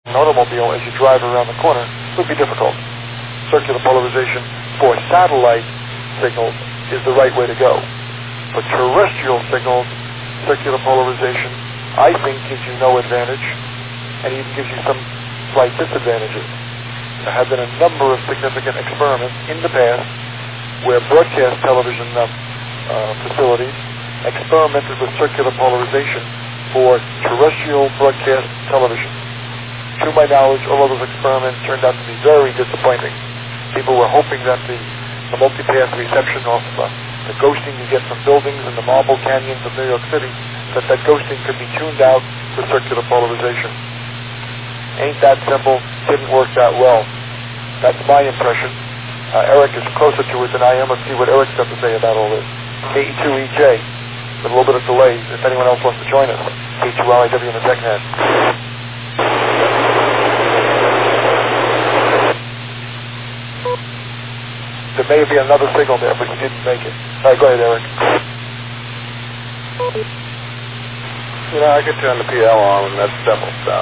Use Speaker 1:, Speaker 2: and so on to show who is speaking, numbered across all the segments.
Speaker 1: an automobile as you drive around the corner would be difficult. Circular polarization for satellite signals is the right way to go. For terrestrial signals, circular polarization, I think, gives you no advantage and even gives you some slight disadvantages. There have been a number of significant experiments in the past where broadcast television facilities experimented with circular polarization for terrestrial broadcast television. To my knowledge, all of those experiments turned out to be very disappointing. People were hoping that the multipath reception of the ghosting you get from buildings in the marble canyons of New York City, that ghosting could be tuned out with circular polarization. Ain't that simple, didn't work that well. That's my impression. Eric is closer to it than I am. Let's see what Eric's got to say about all this. KE2EJ, with a little bit of delay, if anyone else wants to join us. K2RIW in the TechNet. There may be another signal there, but you didn't make it. All right, go ahead, Eric.
Speaker 2: I could turn the PL on, and that's simple stuff.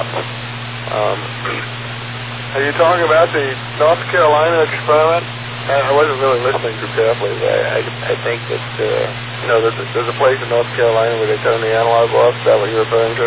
Speaker 2: Are you talking about the North Carolina experiment? I wasn't really listening too carefully. I think that, that there's a place in North Carolina where they turn the analog off. Is that what you're referring to?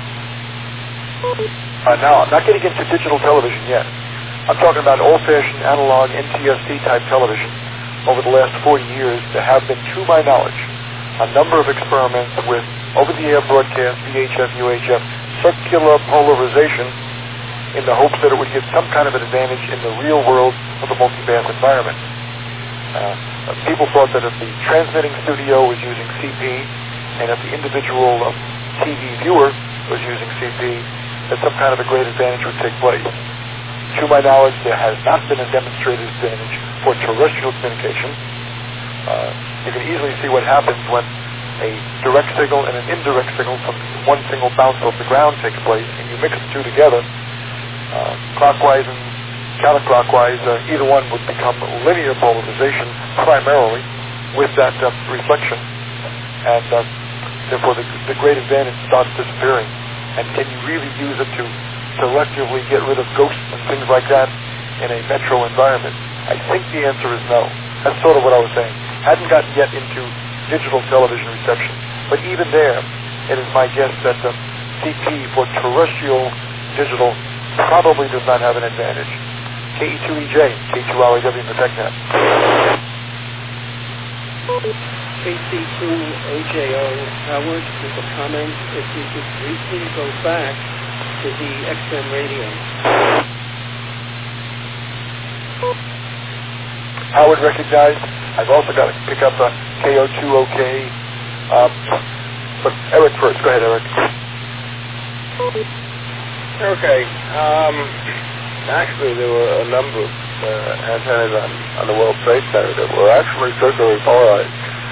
Speaker 1: No, I'm not getting into digital television yet. I'm talking about old-fashioned analog NTSC-type television. Over the last 40 years, there have been, to my knowledge, a number of experiments with over-the-air broadcast, VHF, UHF, circular polarization in the hopes that it would give some kind of an advantage in the real world of the multipath environment. People thought that if the transmitting studio was using CP and if the individual TV viewer was using CP, that some kind of a great advantage would take place. To my knowledge, there has not been a demonstrated advantage for terrestrial communication. You can easily see what happens when a direct signal and an indirect signal from one single bounce off the ground takes place, and you mix the two together, clockwise and counterclockwise, either one would become linear polarization primarily with that reflection, and therefore the great advantage starts disappearing. And can you really use it to selectively get rid of ghosts and things like that in a metro environment? I think the answer is no. That's sort of what I was saying. Hadn't gotten yet into digital television reception. But even there, it is my guess that the CP for terrestrial digital probably does not have an advantage. KE2EJ, K2RIW in the TechNet.
Speaker 3: KC2AJO, Howard, with a comment, if you could briefly go back to the XM radio.
Speaker 1: Howard recognized. I've also got to pick up a KO2OK. But Eric first. Go ahead, Eric.
Speaker 2: Okay. Actually, there were a number of antennas on the World Trade Center that were actually circularly polarized.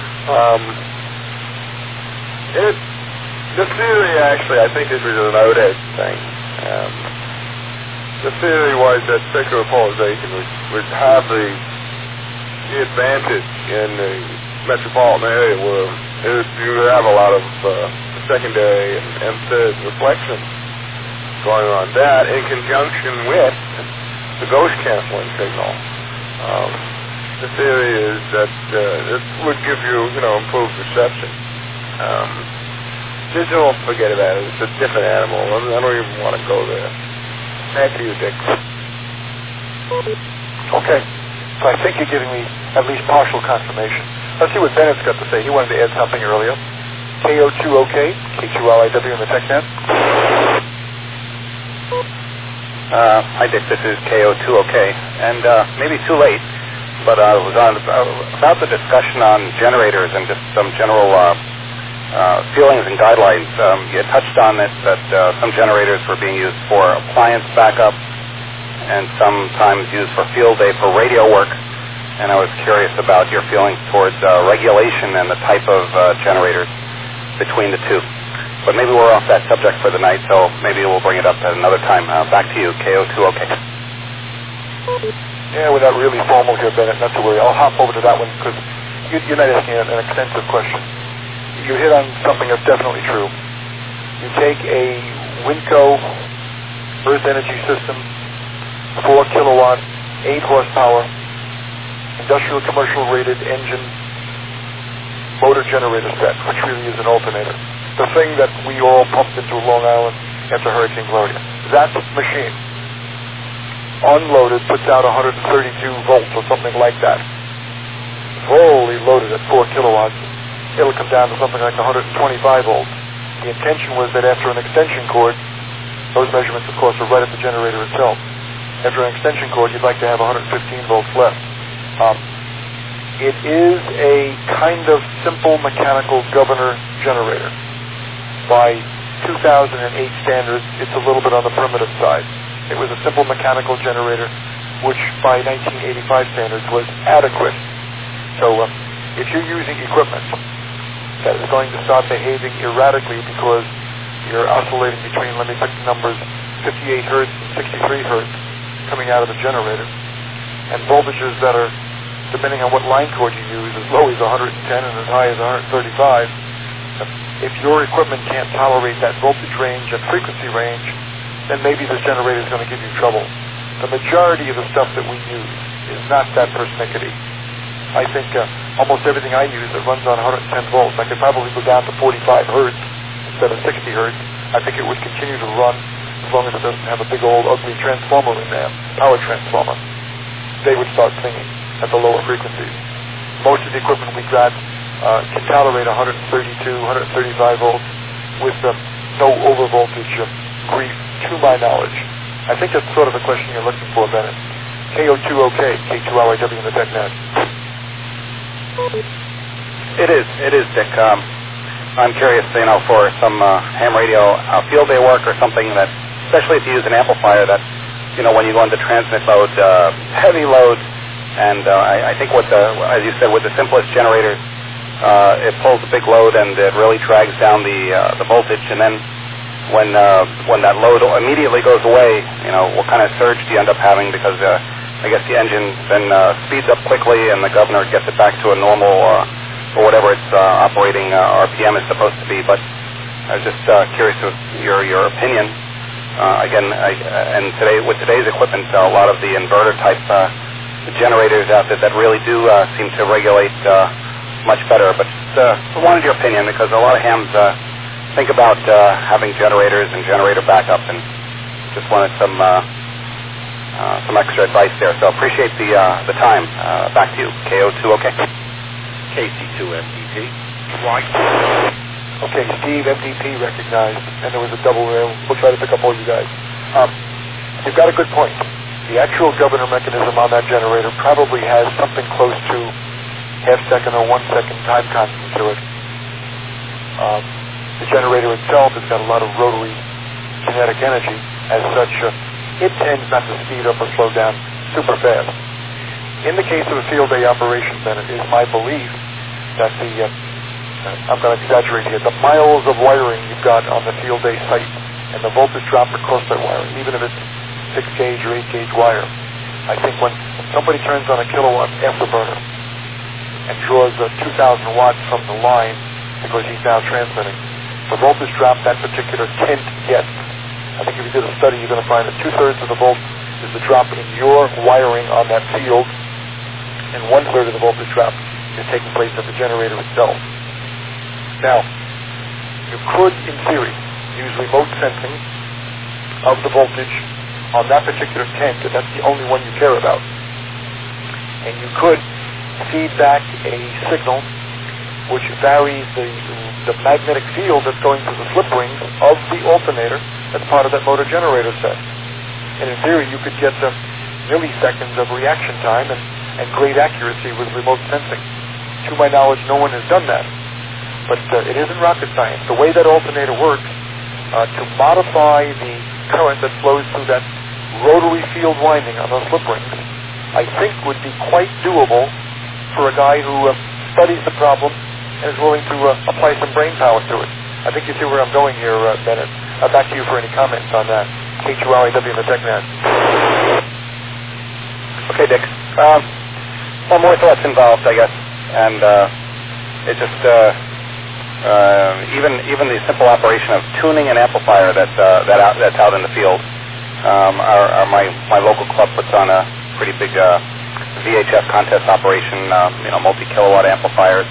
Speaker 2: The theory, actually, I think this was an ODED thing. The theory was that circular polarization would have the advantage in the metropolitan area where you have a lot of secondary and third reflection going on. That, in conjunction with the ghost canceling signal, the theory is that it would give you, improved reception. Digital, forget about it. It's a different animal. I don't even want to go there. Back to you, Dick.
Speaker 1: Okay. So I think you're giving me at least partial confirmation. Let's see what Bennett's got to say. He wanted to add something earlier. KO2OK, K2RIW in the TechNet.
Speaker 4: Hi, Dick. This is KO2OK. And maybe too late, but I was on about the discussion on generators and just some general feelings and guidelines. You had touched on it that some generators were being used for appliance backup and sometimes used for field day for radio work. And I was curious about your feelings towards regulation and the type of generators between the two. But maybe we're off that subject for the night, so maybe we'll bring it up at another time. Back to you, KO2OK.
Speaker 1: Yeah, we're not really formal here, Bennett, not to worry. I'll hop over to that one because you're not asking an extensive question. You hit on something that's definitely true. You take a Winco Earth Energy System, 4 kilowatt, 8 horsepower, industrial commercial rated engine, motor generator set, which really is an alternator. The thing that we all pumped into Long Island after Hurricane Gloria. That machine, unloaded, puts out 132 volts or something like that. Fully loaded at 4 kilowatts, it'll come down to something like 125 volts. The intention was that after an extension cord, those measurements, of course, are right at the generator itself. After an extension cord, you'd like to have 115 volts left. It is a kind of simple mechanical governor generator. By 2008 standards, it's a little bit on the primitive side. It was a simple mechanical generator, which by 1985 standards was adequate. So if you're using equipment that is going to start behaving erratically because you're oscillating between, let me pick the numbers, 58 hertz and 63 hertz coming out of the generator, and voltages that are, depending on what line cord you use, as low as 110 and as high as 135, if your equipment can't tolerate that voltage range and frequency range, then maybe this generator is going to give you trouble. The majority of the stuff that we use is not that persnickety. I think almost everything I use that runs on 110 volts, I could probably go down to 45 hertz instead of 60 hertz. I think it would continue to run as long as it doesn't have a big old ugly transformer in there, power transformer. They would start singing at the lower frequencies. Most of the equipment we got can tolerate 132, 135 volts with no overvoltage grief, to my knowledge. I think that's sort of the question you're looking for, Bennett. KO2OK, K2LIW in the TechNet.
Speaker 4: It is, Dick. I'm curious, for some ham radio field day work or something that, especially if you use an amplifier that, when you go into transmit mode, heavy load, and I think as you said, with the simplest generators, it pulls a big load and it really drags down the voltage. And then when that load immediately goes away, what kind of surge do you end up having? Because I guess the engine then speeds up quickly and the governor gets it back to a normal or whatever its operating RPM is supposed to be. But I was just curious of your opinion. And with today's equipment, a lot of the inverter type generators out there that really do seem to regulate much better. But I wanted your opinion because a lot of hams think about having generators and generator backup, and just wanted some extra advice there. So appreciate the time. Back to you, KO2OK.
Speaker 5: KC2MDP.
Speaker 1: Right. Okay, Steve, MDP recognized, and there was a double there. We'll try to pick up all you guys. You've got a good point. The actual governor mechanism on that generator probably has something close to half-second or 1-second time constant to it. The generator itself has got a lot of rotary kinetic energy. As such, it tends not to speed up or slow down super fast. In the case of a field day operation, then, it is my belief that I'm going to exaggerate here, the miles of wiring you've got on the field day site and the voltage drop across that wiring, even if it's 6-gauge or 8-gauge wire. I think when somebody turns on a kilowatt afterburner and draws 2,000 watts from the line because he's now transmitting, the voltage drop that particular tent gets, I think if you did a study, you're going to find that 2/3 of the volt is the drop in your wiring on that field, and 1/3 of the voltage drop is taking place at the generator itself. Now, you could, in theory, use remote sensing of the voltage on that particular tent, if that's the only one you care about. And you could feed back a signal which varies the magnetic field that's going through the slip rings of the alternator that's part of that motor generator set. And in theory, you could get milliseconds of reaction time and great accuracy with remote sensing. To my knowledge, no one has done that. But it isn't rocket science. The way that alternator works, to modify the current that flows through that rotary field winding on those slip rings, I think would be quite doable for a guy who studies the problem and is willing to apply some brain power to it. I think you see where I'm going here, Bennett. Back to you for any comments on that. K2LIW in the TechNet.
Speaker 4: Okay, Dick. Well, more thoughts involved, I guess. And it just, even the simple operation of tuning an amplifier that's out in the field, My local club puts on a pretty big VHF contest operation, multiple kilowatt amplifiers,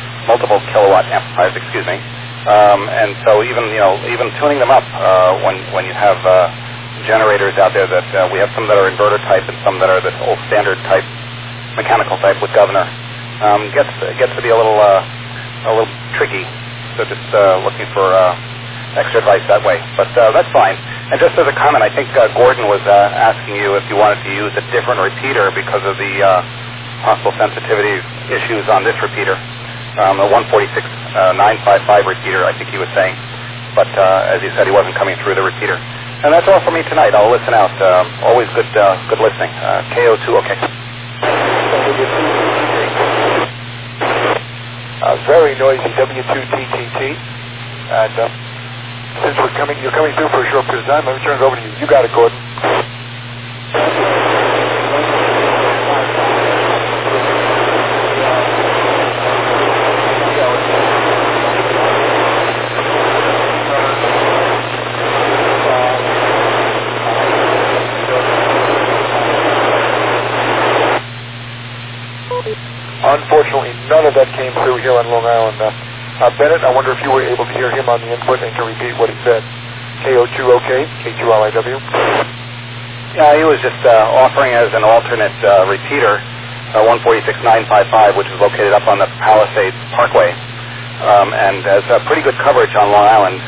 Speaker 4: excuse me. And so even tuning them up when you have generators out there that we have some that are inverter type and some that are this old standard type, mechanical type with governor, gets to be a little tricky. So just looking for extra advice that way. But that's fine. And just as a comment, I think Gordon was asking you if you wanted to use a different repeater because of the possible sensitivity issues on this repeater, the 146.955 repeater, I think he was saying. But as he said, he wasn't coming through the repeater. And that's all for me tonight. I'll listen out. Always good listening. KO2, okay.
Speaker 1: Very noisy W2TTT. And since you're coming through for a short period of time, let me turn it over to you. You got it, Gordon. Unfortunately, none of that came through here on Long Island. Bennett, I wonder if you were able to hear him on the input and can repeat what he said. KO2 OK, K2LIW.
Speaker 4: Yeah, he was just offering as an alternate repeater 146.955, which is located up on the Palisades Parkway, and has pretty good coverage on Long Island.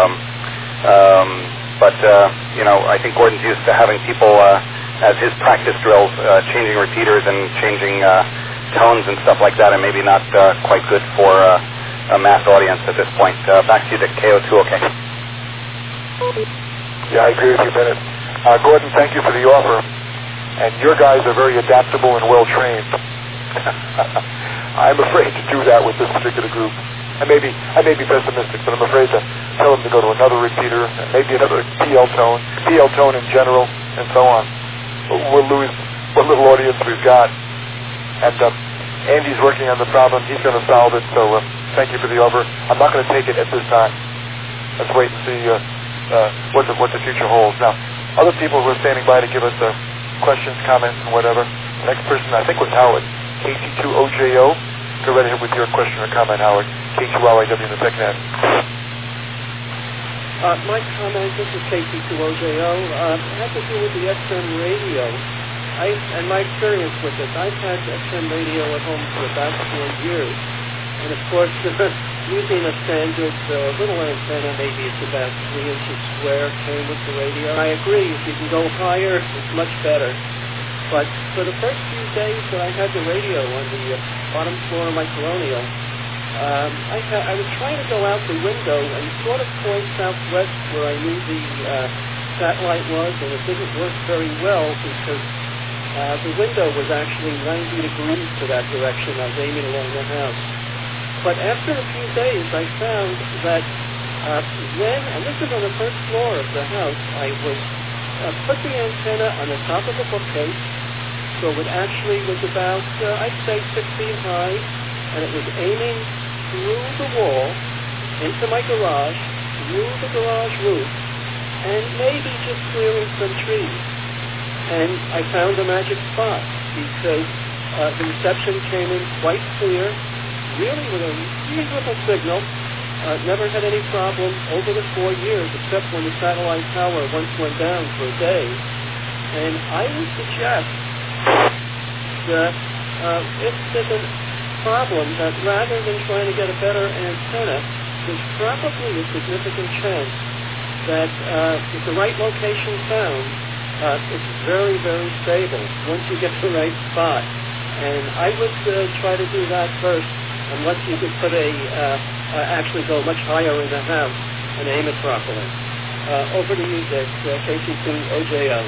Speaker 4: But I think Gordon's used to having people as his practice drills, changing repeaters and changing tones and stuff like that, and maybe not quite good for a mass audience at this point. Back to you to KO2, okay?
Speaker 1: Yeah, I agree with you, Bennett. Gordon, thank you for the offer. And your guys are very adaptable and well-trained. I'm afraid to do that with this particular group. I may be pessimistic, but I'm afraid to tell them to go to another repeater, and maybe another PL tone in general, and so on. We'll lose what little audience we've got. And Andy's working on the problem. He's going to solve it, so thank you for the offer. I'm not going to take it at this time. Let's wait and see what the future holds. Now, other people who are standing by to give us questions, comments, and whatever. The next person, I think, was Howard, KC2OJO. Go right ahead with your question or comment, Howard. K2LIW in the TechNet.
Speaker 3: My comment, this is KC2OJO, has to do with the XM radio. And my experience with it, I've had XM radio at home for about 4 years. And of course, using a standard little antenna, maybe it's about 3 inches square, came with the radio. I agree, if you can go higher, it's much better. But for the first few days that I had the radio on the bottom floor of my Colonial, I was trying to go out the window and sort of point southwest where I knew the satellite was, and it didn't work very well because the window was actually 90 degrees to that direction. I was aiming along the house. But after a few days, I found that and this is on the first floor of the house, I would put the antenna on the top of the bookcase, so it actually was about, I'd say 6 feet high, and it was aiming through the wall, into my garage, through the garage roof, and maybe just clearing some trees. And I found a magic spot because the reception came in quite clear, really with a reasonable signal. Never had any problem over the 4 years, except when the satellite tower once went down for a day. And I would suggest that if there's a problem, that rather than trying to get a better antenna, there's probably a significant chance that with the right location found, it's very, very stable once you get the right spot. And I would try to do that first, unless you could put actually go much higher in the house and aim it properly. Over to you, Dick, KC2OJO.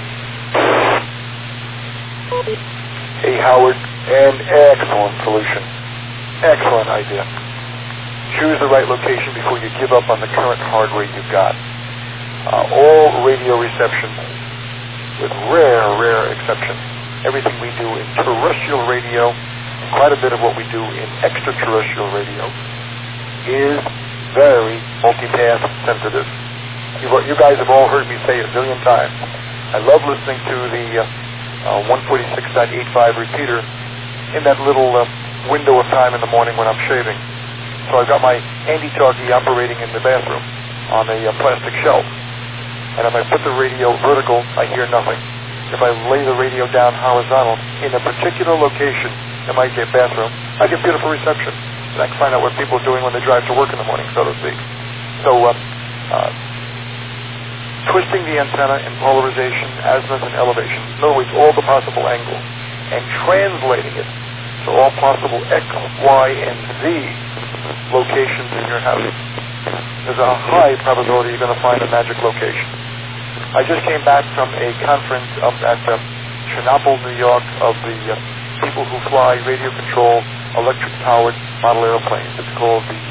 Speaker 1: Hey, Howard, an excellent solution. Excellent idea. Choose the right location before you give up on the current hardware you've got. All radio reception, with rare exceptions, everything we do in terrestrial radio, quite a bit of what we do in extraterrestrial radio, is very multipath sensitive. You guys have all heard me say it a million times. I love listening to the 146.85 repeater in that little window of time in the morning when I'm shaving. So I've got my handy-talkie operating in the bathroom on a plastic shelf. And if I put the radio vertical, I hear nothing. If I lay the radio down horizontal in a particular location in my bathroom, I get beautiful reception. And I can find out what people are doing when they drive to work in the morning, so to speak. So twisting the antenna in polarization, azimuth, and elevation, in other words, all the possible angles, and translating it to all possible X, Y, and Z locations in your house. There's a high probability you're going to find a magic location. I just came back from a conference up at Chernobyl, New York, of the people who fly radio-controlled, electric-powered model airplanes. It's called the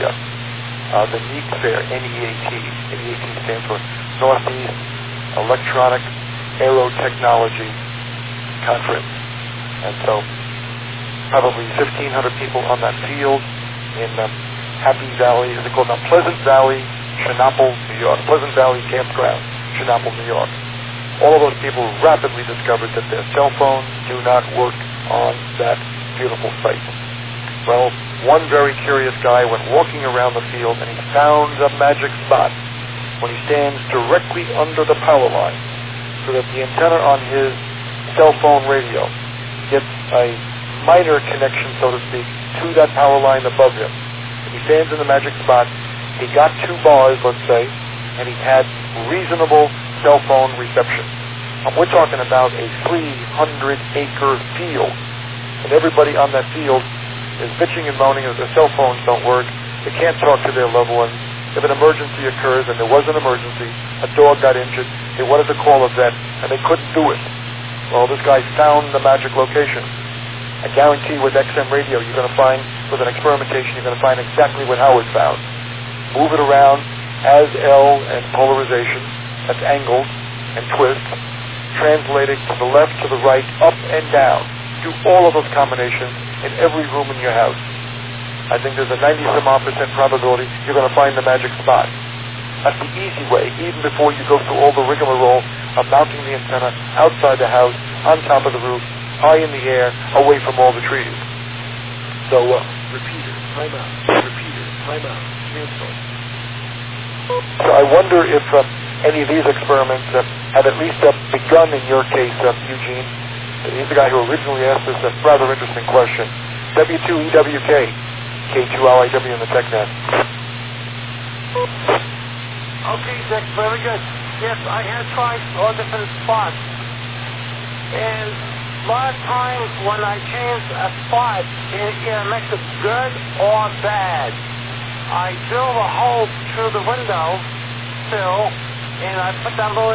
Speaker 1: NEAT Fair, N-E-A-T. NEAT stands for Northeast Electronic Aerotechnology Conference. And so probably 1,500 people on that field in Happy Valley, is it called now? Pleasant Valley, Chernobyl, New York. Pleasant Valley Campground, Chernobyl, New York. All of those people rapidly discovered that their cell phones do not work on that beautiful site. Well, one very curious guy went walking around the field and he found a magic spot when he stands directly under the power line so that the antenna on his cell phone radio gets a minor connection, so to speak, to that power line above him. He stands in the magic spot. He got 2 bars, let's say, and he had reasonable cell phone reception. We're talking about a 300-acre field, and everybody on that field is bitching and moaning that their cell phones don't work. They can't talk to their loved ones. If an emergency occurs, and there was an emergency, a dog got injured, they wanted to call a vet, and they couldn't do it. Well, this guy found the magic location. I guarantee with XM radio, you're going to find, with an experimentation, you're going to find exactly what Howard found. Move it around as L and polarization, that's angles and twists, translating to the left, to the right, up and down. Do all of those combinations in every room in your house. I think there's a 90-some-odd% probability you're going to find the magic spot. That's the easy way, even before you go through all the rigmarole of mounting the antenna outside the house, on top of the roof, high in the air, away from all the trees. So, repeater, time out, repeater, time out, cancel. So I wonder if any of these experiments have at least begun in your case, Eugene. He's the guy who originally asked this rather interesting question. W2EWK, K2LIW in the TechNet.
Speaker 5: Okay, Dick, very good. Yes, I have tried all different spots. And a lot of times when I change a spot, it makes it good or bad. I drill a hole through the window sill, and I put that little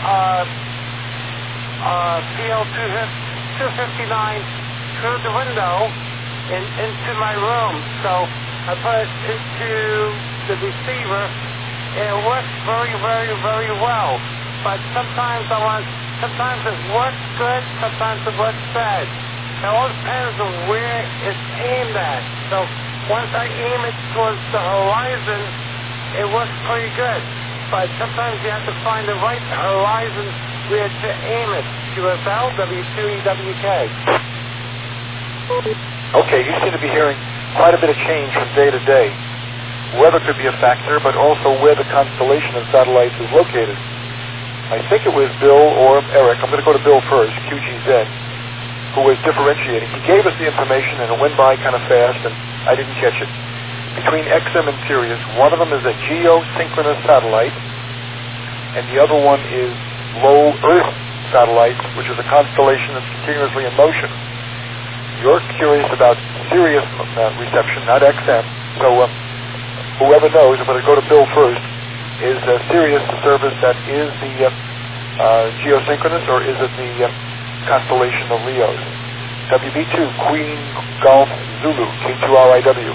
Speaker 5: PL259 through the window and into my room. So I put it into the receiver, and it works very, very, very well. But sometimes sometimes it works good, sometimes it works bad. It all depends on where it's aimed at. So once I aim it towards the horizon, it works pretty good. But sometimes you have to find the right horizon where to aim it. QSL, W2EWK.
Speaker 1: Okay, you seem to be hearing quite a bit of change from day to day. Weather could be a factor, but also where the constellation of satellites is located. I think it was Bill or Eric, I'm going to go to Bill first, QGZ, who was differentiating. He gave us the information and it went by kind of fast and I didn't catch it. Between XM and Sirius, one of them is a geosynchronous satellite and the other one is low Earth satellite, which is a constellation that's continuously in motion. You're curious about Sirius reception, not XM. So whoever knows, I'm going to go to Bill first. Is Sirius the service that is the geosynchronous, or is it the constellation of Leos? WB2, Queen Golf Zulu, K2RIW.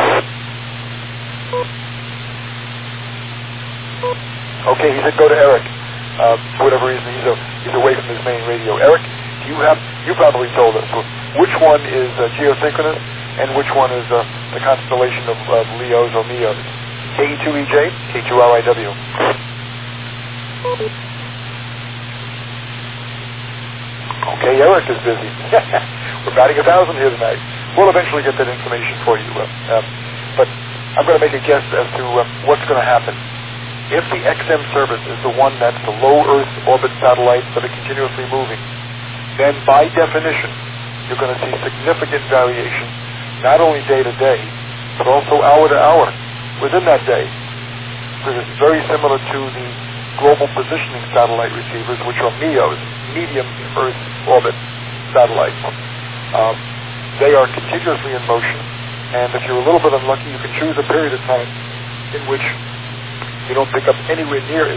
Speaker 1: Okay, he said go to Eric. For whatever reason, he's away from his main radio. Eric, you probably told us which one is geosynchronous and which one is the constellation of Leos or Meos. KE2EJ, K2RIW. Okay, Eric is busy. We're batting 1,000 here tonight. We'll eventually get that information for you. But I'm going to make a guess as to what's going to happen. If the XM service is the one that's the low Earth orbit satellites that are continuously moving, then by definition, you're going to see significant variation, not only day to day, but also hour to hour within that day. Because it's very similar to the global positioning satellite receivers, which are MEOs, medium Earth orbit satellites. They are continuously in motion, and if you're a little bit unlucky, you can choose a period of time in which you don't pick up anywhere near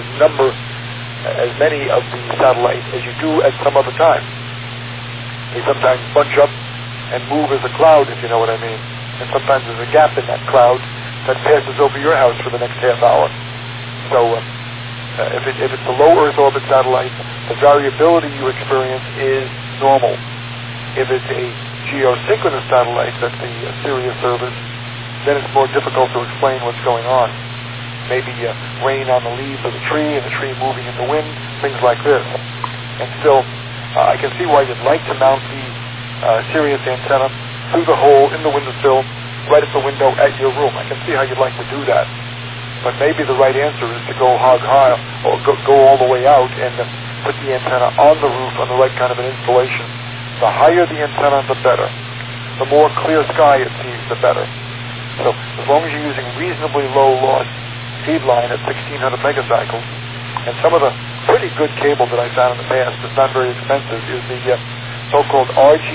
Speaker 1: as many of the satellites as you do at some other time. They sometimes bunch up and move as a cloud, if you know what I mean. And sometimes there's a gap in that cloud that passes over your house for the next half hour. So if it's a low Earth orbit satellite, the variability you experience is normal. If it's a geosynchronous satellite that's the Sirius service, then it's more difficult to explain what's going on. Maybe rain on the leaves of the tree and the tree moving in the wind, things like this. And still, I can see why you'd like to mount the Sirius antenna through the hole in the windowsill, right at the window at your room. I can see how you'd like to do that. But maybe the right answer is to go hog high, or go all the way out and put the antenna on the roof on the right kind of an installation. The higher the antenna, the better. The more clear sky it sees, the better. So as long as you're using reasonably low loss feed line at 1600 megacycles, and some of the pretty good cable that I found in the past, it's not very expensive, is the so-called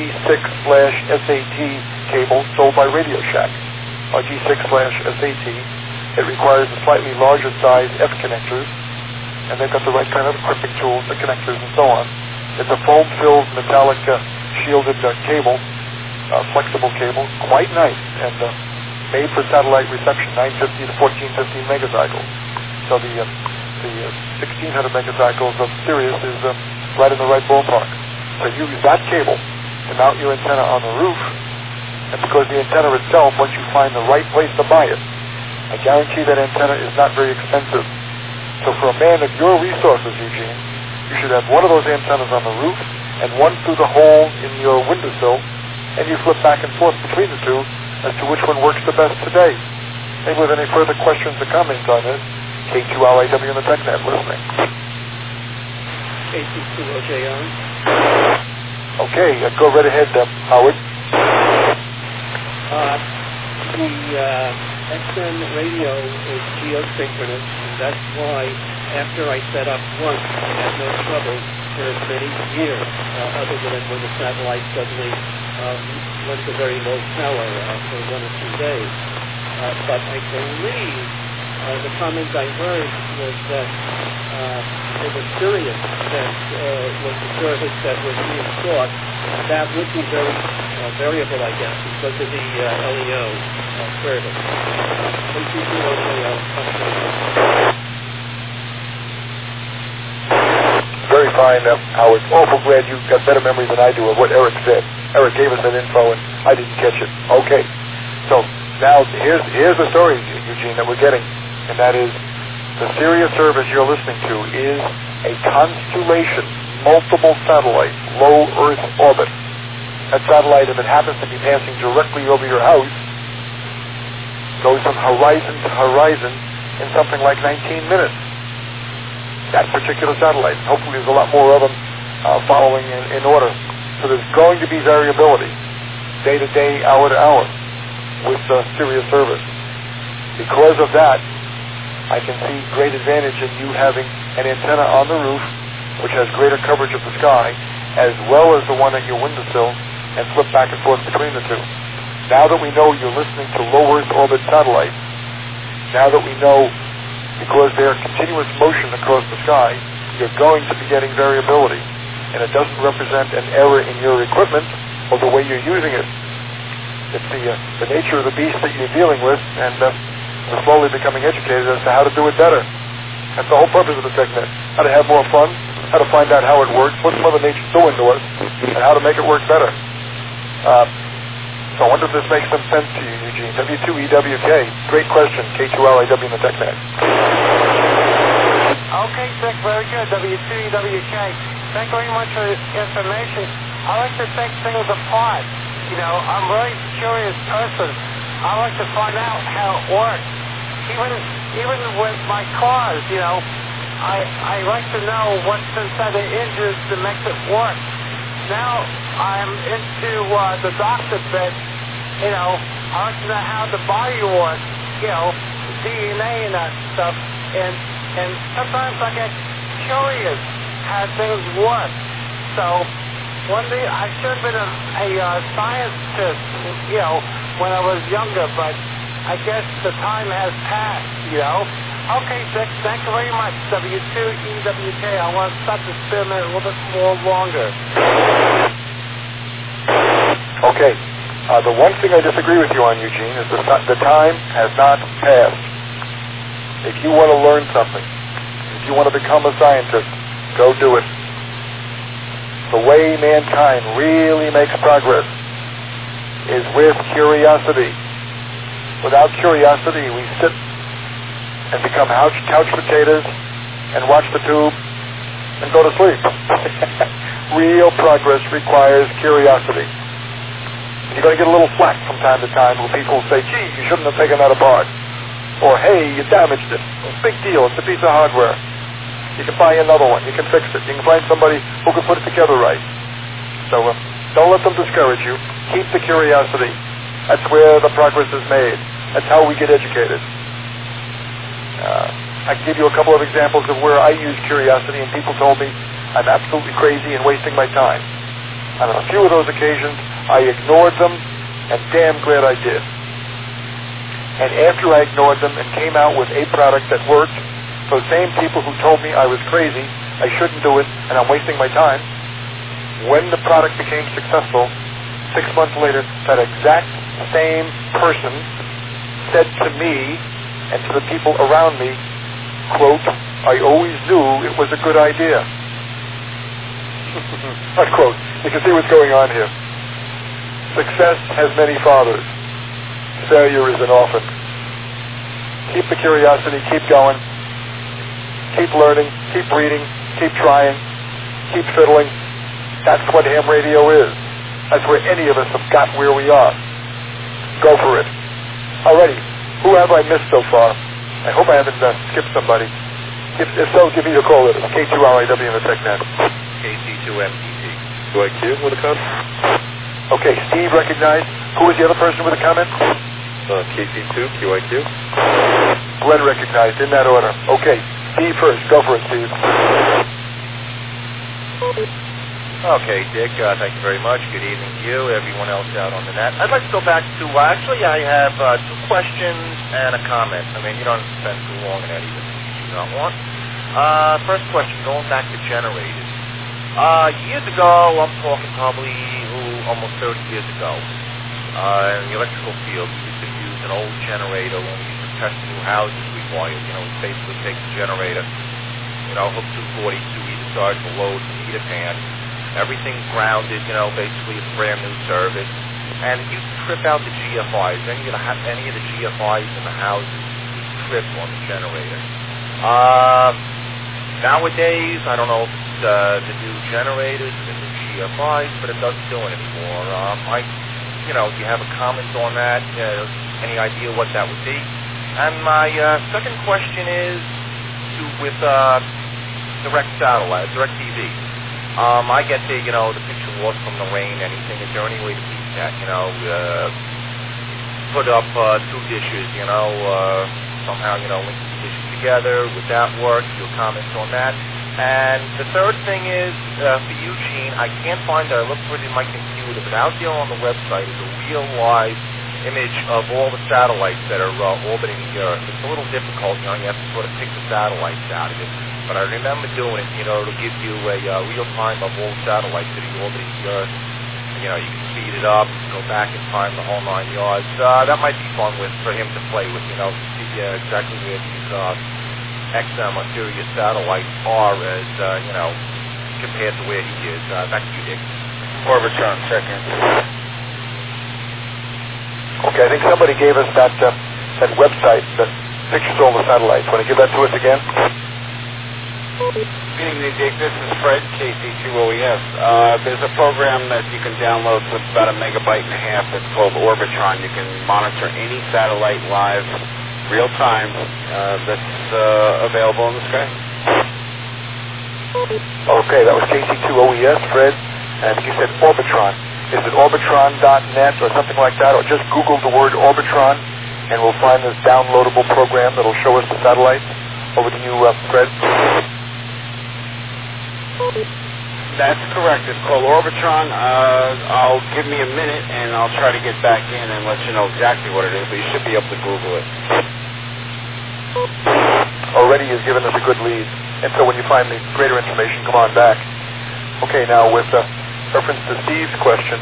Speaker 1: RG6/SAT cable sold by Radio Shack. RG6/SAT. It requires a slightly larger size F connectors, and they've got the right kind of crimping tools, the connectors, and so on. It's a foam-filled metallic shielded cable, flexible cable, quite nice, and made for satellite reception, 950 to 1450 megacycles. So the 1600 megacycles of Sirius is right in the right ballpark. So you use that cable to mount your antenna on the roof, and because the antenna itself, once you find the right place to buy it, I guarantee that antenna is not very expensive. So for a man of your resources, Eugene, you should have one of those antennas on the roof and one through the hole in your windowsill, and you flip back and forth between the two as to which one works the best today. Maybe with any further questions or comments on this, K2LIW in the TechNet listening.
Speaker 3: KT2OJO.
Speaker 1: Okay, go right ahead, Howard.
Speaker 3: The XM radio is geosynchronous, and that's why after I set up once, I had no trouble for many years, other than when the satellite suddenly went to very low power for 1 or 2 days. But I believe the comment I heard was that it was Sirius that was the service that was being sought. That would be very variable, I guess, because of the LEO service.
Speaker 1: Very fine, Howard. Awful glad you got better memory than I do of what Eric said. Eric gave us that info, and I didn't catch it. Okay. So now here's the story, Eugene, that we're getting, and that is the Sirius service you're listening to is a constellation, multiple satellites, low Earth orbit. That satellite, if it happens to be passing directly over your house, goes from horizon to horizon in something like 19 minutes. That particular satellite. Hopefully there's a lot more of them following in order. So there's going to be variability, day to day, hour to hour, with Sirius service. Because of that, I can see great advantage in you having an antenna on the roof, which has greater coverage of the sky, as well as the one at your windowsill, and flip back and forth between the two. Now that we know you're listening to low Earth orbit satellites, now that we know because they're continuous motion across the sky, you're going to be getting variability. And it doesn't represent an error in your equipment or the way you're using it. It's the nature of the beast that you're dealing with, and we're slowly becoming educated as to how to do it better. That's the whole purpose of the TechNet. How to have more fun, how to find out how it works, what Mother Nature's doing to us, and how to make it work better. So I wonder if this makes some sense to you, Eugene. W2EWK, great question. K2LIW in the TechNet.
Speaker 5: Okay, Dick, very good. W2EWK. Thank you very much for this information. I like to take things apart. You know, I'm a very curious person. I like to find out how it works. Even with my cars, you know, I like to know what's inside the engines that makes it work. Now I'm into the doctor bit. You know, I like to know how the body works. You know, DNA and that stuff. And sometimes I get curious how things work. So one day I should have been a scientist, you know, when I was younger, but I guess the time has passed, you know. Okay, Dick, thank you very much. W2EWK. I want to stop this experiment a little bit more longer.
Speaker 1: Okay. The one thing I disagree with you on, Eugene, is the time has not passed. If you want to learn something, if you want to become a scientist, go do it. The way mankind really makes progress is with curiosity. Without curiosity, we sit and become couch potatoes and watch the tube and go to sleep. Real progress requires curiosity. You're going to get a little flack from time to time when people say, gee, you shouldn't have taken that apart. Or, hey, you damaged it. Big deal. It's a piece of hardware. You can buy another one. You can fix it. You can find somebody who can put it together right. So don't let them discourage you. Keep the curiosity. That's where the progress is made. That's how we get educated. I can give you a couple of examples of where I use curiosity and people told me I'm absolutely crazy and wasting my time. And on a few of those occasions, I ignored them, and damn glad I did. And after I ignored them and came out with a product that worked, those same people who told me I was crazy, I shouldn't do it, and I'm wasting my time, when the product became successful, 6 months later, that exact same person said to me and to the people around me, quote, I always knew it was a good idea. Unquote. You can see what's going on here. Success has many fathers. Failure is an orphan. Keep the curiosity, keep going, keep learning, keep reading, keep trying, keep fiddling. That's what ham radio is. That's where any of us have got where we are. Go for it. Alrighty. Who have I missed so far? I hope I haven't skipped somebody. If so, give me your call. It's K2RIW in the TechNet.
Speaker 2: KC2MPT. QIQ with a comment?
Speaker 1: Okay, Steve recognized. Who was the other person with a comment?
Speaker 2: KC2QIQ.
Speaker 1: Glenn recognized in that order. Okay, Steve first. Go for it, Steve.
Speaker 6: Okay, Dick, thank you very much. Good evening to you, everyone else out on the net. I'd like to go back to, actually, I have 2 questions and a comment. I mean, you don't spend too long in that even if you do not want. First question, going back to generators. Years ago, I'm talking probably almost 30 years ago, in the electrical field, we used to use an old generator when we used to test new houses we wired. You know, we basically take the generator, you know, hook 240 to either side of the load and meter pan. Everything grounded, you know, basically it's brand new service. And it used to trip out the GFIs. Any of the GFIs in the houses used to trip on the generator. Nowadays, I don't know if it's the new generators or the new GFIs, but it doesn't do it anymore. Do you have a comment on that? Any idea what that would be? And my second question is with direct satellite, direct TV. I get the picture lost from the rain, anything. Is there any way to beat that? Put up 2 dishes, somehow, link the dishes together. Would that work? Your comments on that? And the third thing is, for Eugene, I can't find it. I looked for it in my computer, but out there on the website is a real live image of all the satellites that are orbiting the Earth. It's a little difficult, you have to sort of pick the satellites out of it. But I remember doing it, it'll give you a real time of all the satellites that are orbiting the Earth. You can speed it up, go back in time, the whole 9 yards. That might be fun for him to play with, see exactly where these XM or Sirius satellites are as, compared to where he is. Back to you, Dick.
Speaker 2: Orbitron, second.
Speaker 1: Okay, I think somebody gave us that website that pictures all the satellites. Want to give that to us again?
Speaker 7: Good evening, Dick. This is Fred, KC2OES. There's a program that you can download with about 1.5 megabytes. It's called Orbitron. You can monitor any satellite live, real time, that's available in the sky.
Speaker 1: Okay, that was KC2OES, Fred. And you said Orbitron. Is it Orbitron.net or something like that? Or just Google the word Orbitron, and we'll find this downloadable program that'll show us the satellites. Over to you, Fred.
Speaker 7: That's correct. It's called Orbitron. I'll give me a minute, and I'll try to get back in and let you know exactly what it is, but you should be able to Google it.
Speaker 1: Already you've given us a good lead, and so when you find the greater information, come on back. Okay, now with reference to Steve's question,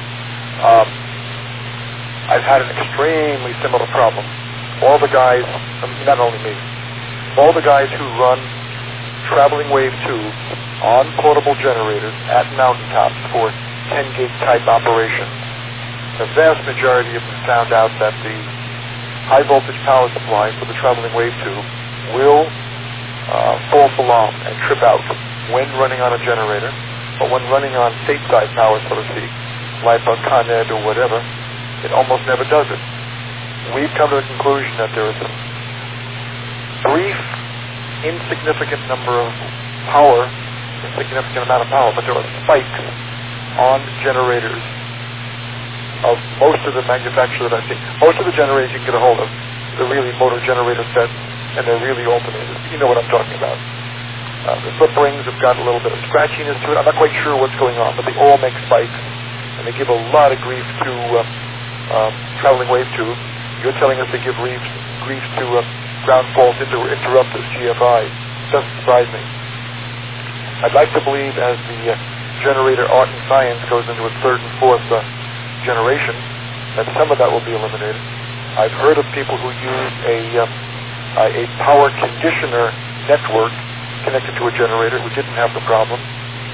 Speaker 1: I've had an extremely similar problem. All the guys, not only me, all the guys who run traveling wave tubes on portable generators at mountaintops for 10 gig type operations, the vast majority of them found out that the high voltage power supply for the traveling wave tube will false alarm and trip out when running on a generator, but when running on stateside power, so to speak, like a Con Ed or whatever, it almost never does it. We've come to the conclusion that there is a brief, insignificant amount of power, but there are spikes on generators of most of the manufacturers that I've seen. Most of the generators you can get a hold of, they're really motor generator sets, and they're really alternators. You know what I'm talking about. The slip rings have got a little bit of scratchiness to it. I'm not quite sure what's going on, but they all make spikes, and they give a lot of grief to traveling wave tubes. You're telling us they give grief to ground fault interrupters, GFI. Doesn't surprise me. I'd like to believe as the generator art and science goes into its third and fourth generation, that some of that will be eliminated. I've heard of people who use a power conditioner network connected to a generator who didn't have the problem.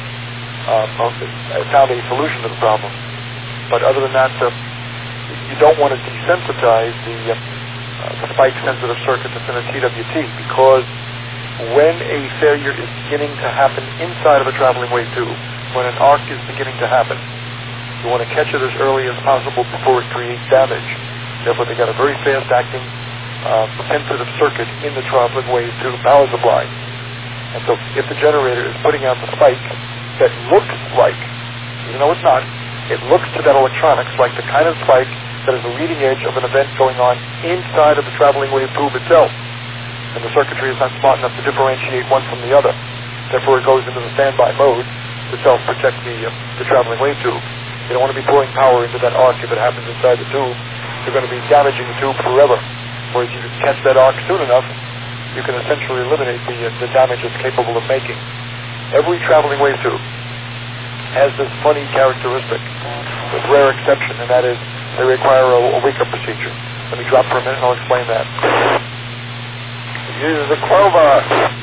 Speaker 1: I found a solution to the problem. But other than that, you don't want to desensitize the spike-sensitive circuit that's in a TWT, because when a failure is beginning to happen inside of a traveling wave tube, when an arc is beginning to happen, you want to catch it as early as possible before it creates damage. Therefore, they got a very fast-acting sensitive circuit in the traveling wave tube power supply. And so if the generator is putting out the spike that looks like, even though it's not, it looks to that electronics like the kind of spike that is the leading edge of an event going on inside of the traveling wave tube itself. And the circuitry is not smart enough to differentiate one from the other. Therefore, it goes into the standby mode to self-protect the traveling wave tube. You don't want to be pouring power into that arc if it happens inside the tube. You're going to be damaging the tube forever. Whereas if you can catch that arc soon enough, you can essentially eliminate the damage it's capable of making. Every traveling wave tube has this funny characteristic, with rare exception, and that is they require a wake-up procedure. Let me drop for a minute and I'll explain that.
Speaker 2: Use the crowbar.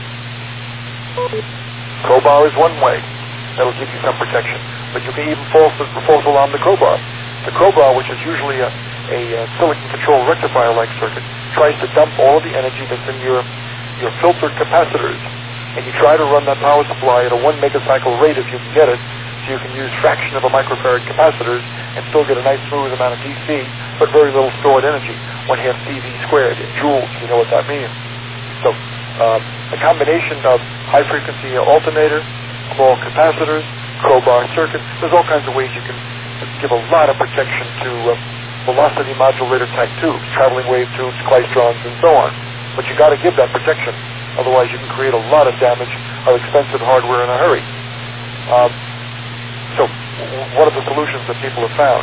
Speaker 1: Crowbar is one way. That'll give you some protection. But you can even false alarm the crowbar. The crowbar, which is usually a silicon control rectifier-like circuit, tries to dump all of the energy that's in your filtered capacitors. And you try to run that power supply at a 1 megacycle rate if you can get it, so you can use fraction of a microfarad capacitors and still get a nice smooth amount of DC, but very little stored energy. 1/2 CV squared in joules, you know what that means. So a combination of high-frequency alternator, small capacitors, crowbar circuit, there's all kinds of ways you can give a lot of protection to velocity modulator type tubes, traveling wave tubes, klystrons, and so on. But you got to give that protection. Otherwise, you can create a lot of damage of expensive hardware in a hurry. So, what are the solutions that people have found?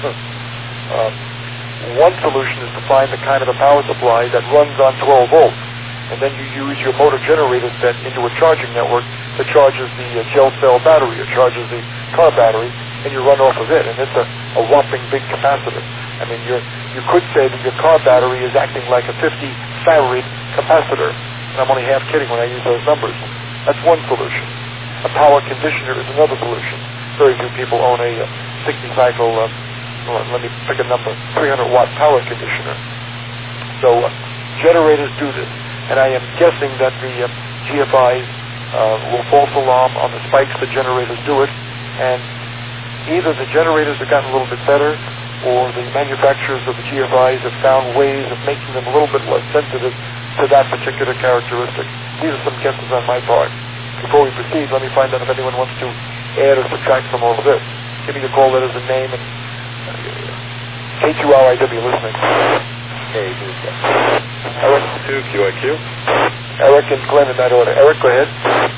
Speaker 1: One solution is to find the kind of a power supply that runs on 12 volts, and then you use your motor generator set into a charging network that charges the gel cell battery or charges the car battery, and you run off of it, and it's a whopping big capacitor. I mean, you could say that your car battery is acting like a 50 farad capacitor. And I'm only half kidding when I use those numbers. That's one solution. A power conditioner is another solution. Very few people own a 60-cycle, let me pick a number, 300-watt power conditioner. So generators do this. And I am guessing that the GFIs little false alarm on the spikes the generators do it, and either the generators have gotten a little bit better, or the manufacturers of the GFIs have found ways of making them a little bit less sensitive to that particular characteristic. These are some guesses on my part. Before we proceed, let me find out if anyone wants to add or subtract from all of this. Give me the call letters and name, and K2RIW listening.
Speaker 2: Hey, who's that? Eric, 2QIQ.
Speaker 1: Eric and Glenn in that order. Eric, go ahead.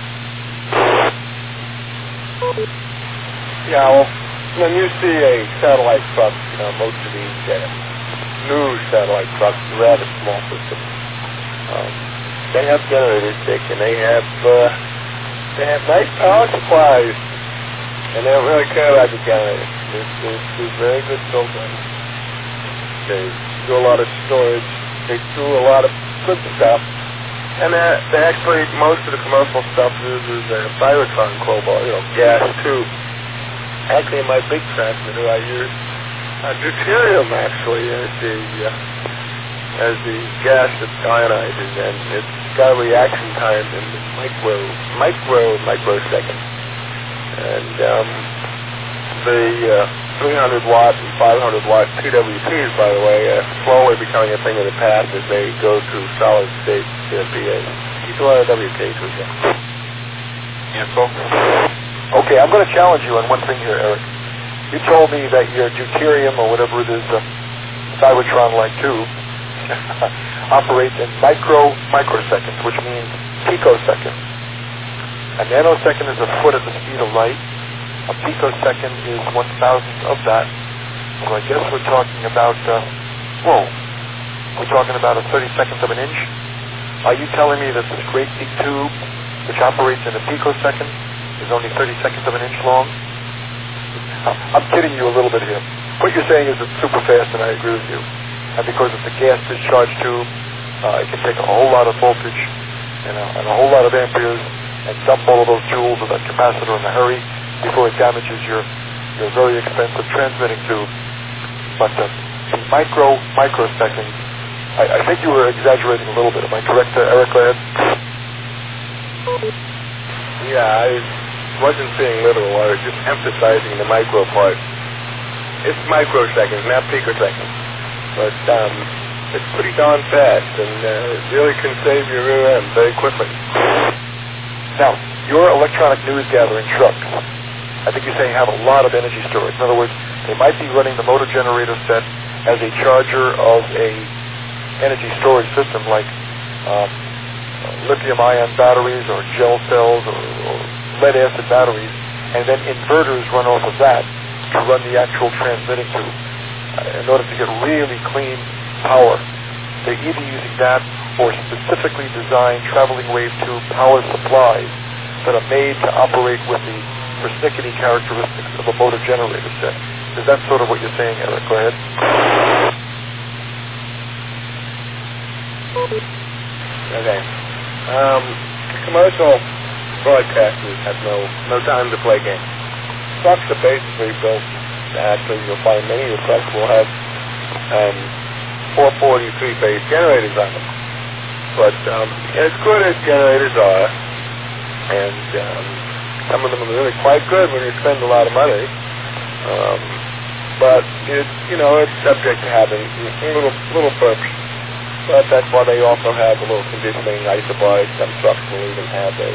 Speaker 2: Yeah, well, when you see a satellite truck, most of these new satellite trucks, rather small systems, they have generators, Dick, and they have nice power supplies, and they don't really care about the generators. They're very good programs. They do a lot of storage. They do a lot of good stuff. And they actually, most of the commercial stuff uses Thyratron cobalt, gas too. Actually, in my big transmitter, I use deuterium actually as the gas that ionizes, and it's got a reaction time in microseconds. And the 300 watt and 500 watt PWPs, by the way, are slowly becoming a thing of the past as they go through solid state PAs. K2RWK,
Speaker 1: Info. Okay, I'm going to challenge you on one thing here, Eric. You told me that your deuterium, or whatever it is, Thyratron-like tube, operates in microseconds, which means picoseconds. A nanosecond is a foot at the speed of light. A picosecond is 1,000th of that. So I guess we're talking about, we're talking about a 32nd of an inch. Are you telling me that this great big tube, which operates in a picosecond, is only 32nd of an inch long? I'm kidding you a little bit here. What you're saying is it's super fast, and I agree with you. And because it's a gas discharge tube, it can take a whole lot of voltage and a whole lot of amperes and dump all of those joules of that capacitor in a hurry before it damages your very expensive transmitting tube. But in microseconds, I think you were exaggerating a little bit. Am I correct, Eric? Go ahead.
Speaker 2: Yeah, I wasn't being literal. I was just emphasizing the micro part. It's microseconds, not picoseconds. But it's pretty darn fast, and it really can save your rear end very quickly.
Speaker 1: Now, your electronic news gathering trucks, I think you're saying have a lot of energy storage. In other words, they might be running the motor generator set as a charger of a energy storage system like lithium-ion batteries or gel cells or lead-acid batteries, and then inverters run off of that to run the actual transmitting tube. In order to get really clean power, they're either using that or specifically designed traveling wave tube power supplies that are made to operate with the persnickety characteristics of a motor generator set. Is that sort of what you're saying, Eric? Go ahead.
Speaker 2: Okay. Commercial broadcasters have no time to play games. Trucks are basically built. Actually, you'll find many of the trucks will have 440 three-phase generators on them. But as good as generators are, and some of them are really quite good when you spend a lot of money, but it's subject to having little burps. But that's why they also have a little conditioning isobars. Some trucks will even have a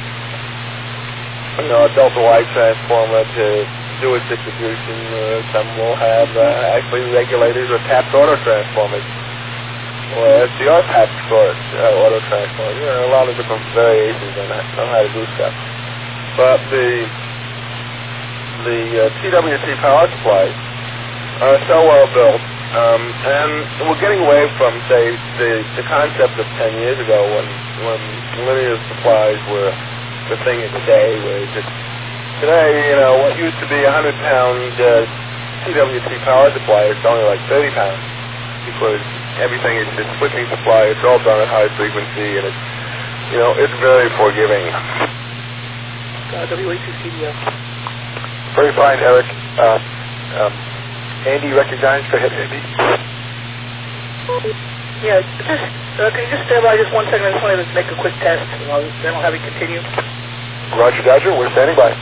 Speaker 2: delta Y transformer to do its distribution. Some will have actually regulators or tapped auto transformers, or SDR tapped auto transformers. A lot of different variations on how to do stuff. But the TWC power supplies are so well built, and we're getting away from, say, the concept of 10 years ago when linear supplies were the thing of the day, where just today, what used to be a 100-pound TWC power supply is only like 30 pounds, because everything is just switching supply. It's all done at high frequency, and it's very forgiving.
Speaker 3: WACCDF.
Speaker 1: Very fine, Eric. Andy recognized. Go ahead, Andy.
Speaker 8: Yeah, Can you just stand by just 1 second? I just wanted to make a quick test, and then I'll have you continue.
Speaker 1: Roger, Dodger. We're standing by.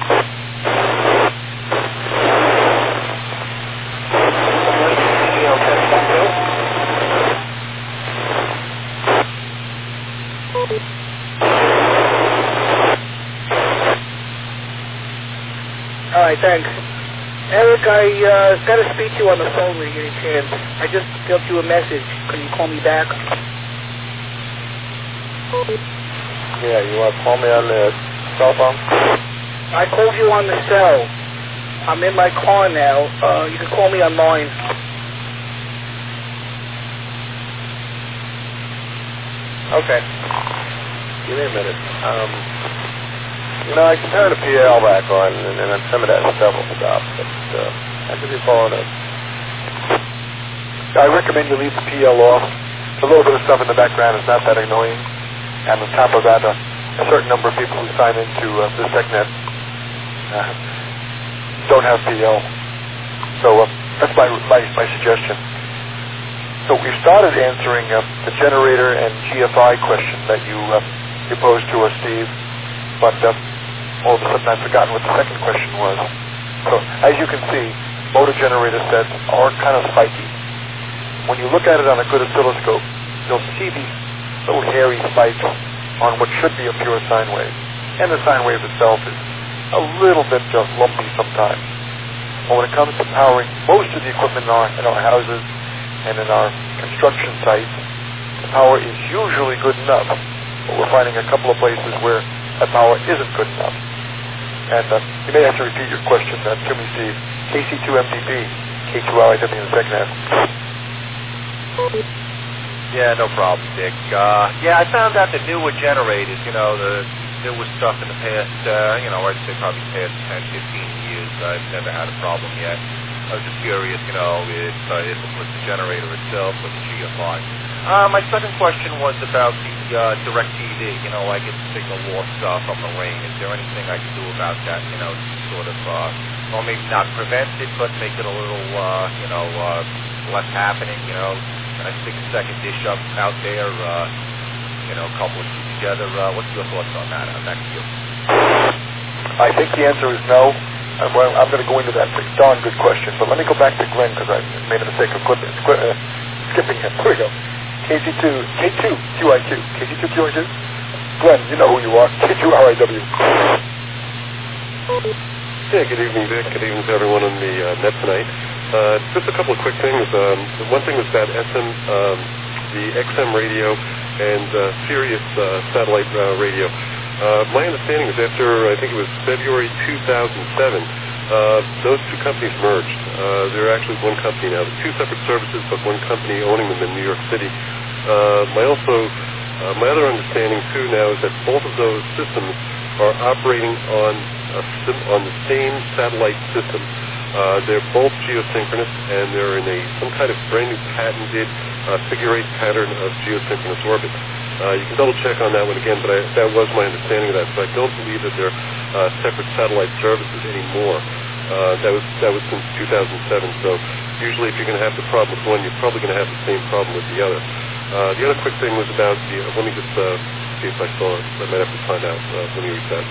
Speaker 8: All right, thanks. Eric, I got to speak to you on the phone when you get a chance. I just left you a message. Can you call me back?
Speaker 2: Yeah, you want to call me on the cell phone?
Speaker 8: I called you on the cell. I'm in my car now. You can call me on mine.
Speaker 2: Okay. Give me a minute. I can turn the PL back on, and then some of that stuff will stop, but I could be following up.
Speaker 1: I recommend you leave the PL off. A little bit of stuff in the background is not that annoying. And on top of that, a certain number of people who sign into the SecNet don't have PL. So that's my suggestion. So we started answering the generator and GFI question that you posed to us, Steve, but all of a sudden I've forgotten what the second question was. So as you can see, motor generator sets are kind of spiky. When you look at it on a good oscilloscope, you'll see these little hairy spikes on what should be a pure sine wave. And the sine wave itself is a little bit lumpy sometimes. But when it comes to powering most of the equipment in our houses and in our construction sites, the power is usually good enough. But we're finding a couple of places where that power isn't good enough. And you may have to repeat your question to me, Steve. KC2MDP, K2LIW in the second half.
Speaker 6: Yeah, no problem, Dick. I found out the newer generators, the newer stuff in the past, I'd say probably past 10, 15 years, I've never had a problem yet. I was just curious, if it was the generator itself or the GFI. My second question was about the DirecTV. I get signal loss from the rain. Is there anything I can do about that, sort of, well, maybe not prevent it, but make it a little, less happening, and I stick a second dish out there, couple of two together. What's your thoughts on that? Back to you.
Speaker 1: I think the answer is no. Well, I'm going to go into that. It's a darn good question, but let me go back to Glenn because I made a mistake of skipping him. Here we go. KC2QIQ. KC2QIQ? Glenn, you know who you are. K2RIW.
Speaker 9: Yeah, good evening, Dick. Good evening to everyone on the net tonight. Just a couple of quick things. One thing was about the XM radio and Sirius satellite radio. My understanding is after, I think it was February 2007, those two companies merged. They're actually one company now. They're two separate services, but one company owning them in New York City. My other understanding, too, now is that both of those systems are operating on the same satellite system. They're both geosynchronous, and they're in some kind of brand new patented figure-8 pattern of geosynchronous orbit. You can double-check on that one again, but that was my understanding of that. So I don't believe that they're separate satellite services anymore. That was since 2007. So usually if you're going to have the problem with one, you're probably going to have the same problem with the other. The other quick thing was about let me just see if I saw it. I might have to find out when you read that.